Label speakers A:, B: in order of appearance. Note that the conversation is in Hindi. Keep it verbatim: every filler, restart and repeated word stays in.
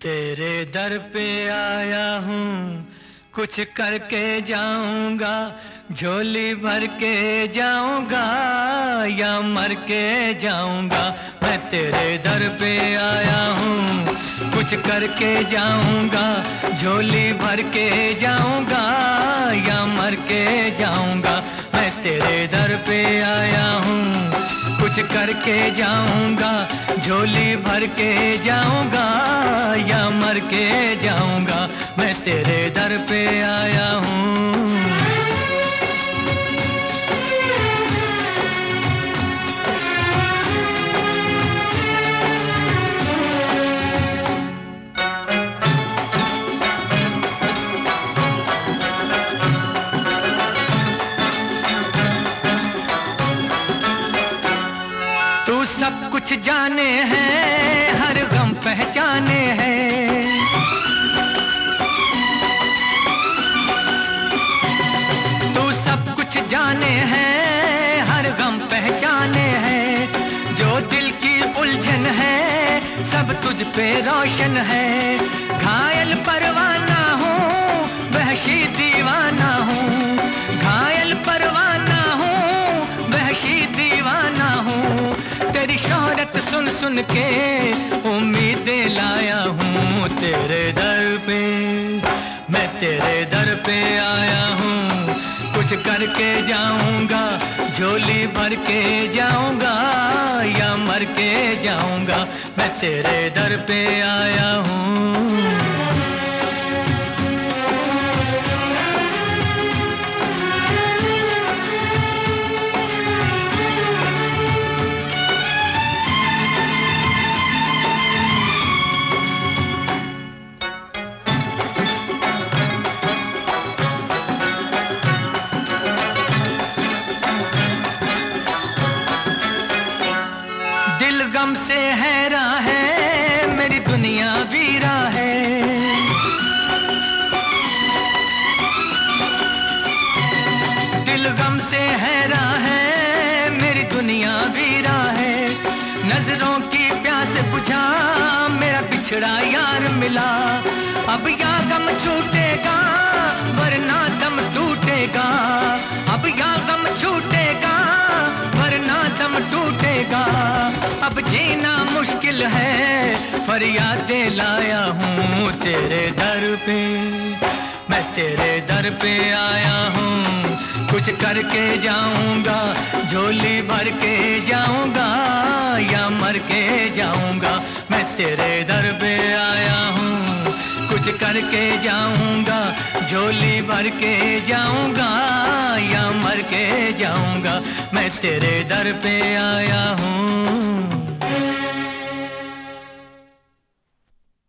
A: तेरे दर पे आया हूँ, कुछ करके जाऊंगा, झोली भर के जाऊंगा या मर के जाऊंगा। मैं तेरे दर पे आया हूँ, कुछ करके जाऊंगा, झोली भर के जाऊंगा या मर के जाऊंगा। मैं तेरे दर पे आया हूँ, कुछ करके जाऊंगा, झोली भर के जाऊंगा या मर के जाऊंगा। मैं तेरे दर पे आया हूँ। तू सब कुछ जाने हैं, हर गम पहचाने हैं। तू सब कुछ जाने हैं, हर गम पहचाने हैं। जो दिल की उलझन है, सब तुझ पे रोशन है। घायल परवाना हूँ, वहशी दीवाना हूँ। घायल परवाना हूँ, वहशी दीवाना हूँ। तेरी शोहरत सुन सुन के उम्मीदें लाया हूँ। तेरे दर पे, मैं तेरे दर पे आया हूँ, कुछ करके जाऊंगा, झोली भर के जाऊंगा या मर के जाऊंगा। मैं तेरे दर पे आया हूँ। दिल गम से हैरा है, मेरी दुनिया वीरा है। दिल गम से हैरा है, मेरी दुनिया वीरा है। नजरों की प्यास बुझा, मेरा बिछड़ा यार मिला। अब या गम छूटेगा, वरना दम टूटेगा। अब या गम छूटेगा, वरना दम टूटेगा। अब जीना मुश्किल है, फरियादें लाया हूँ तेरे दर पे। मैं तेरे दर पे आया हूँ, कुछ करके जाऊंगा, झोली भर के जाऊंगा या मर के जाऊंगा। मैं तेरे दर पे आया हूँ, कुछ करके जाऊंगा, झोली भर के जाऊंगा या मर के जाऊंगा। मैं तेरे दर पे आया हूँ।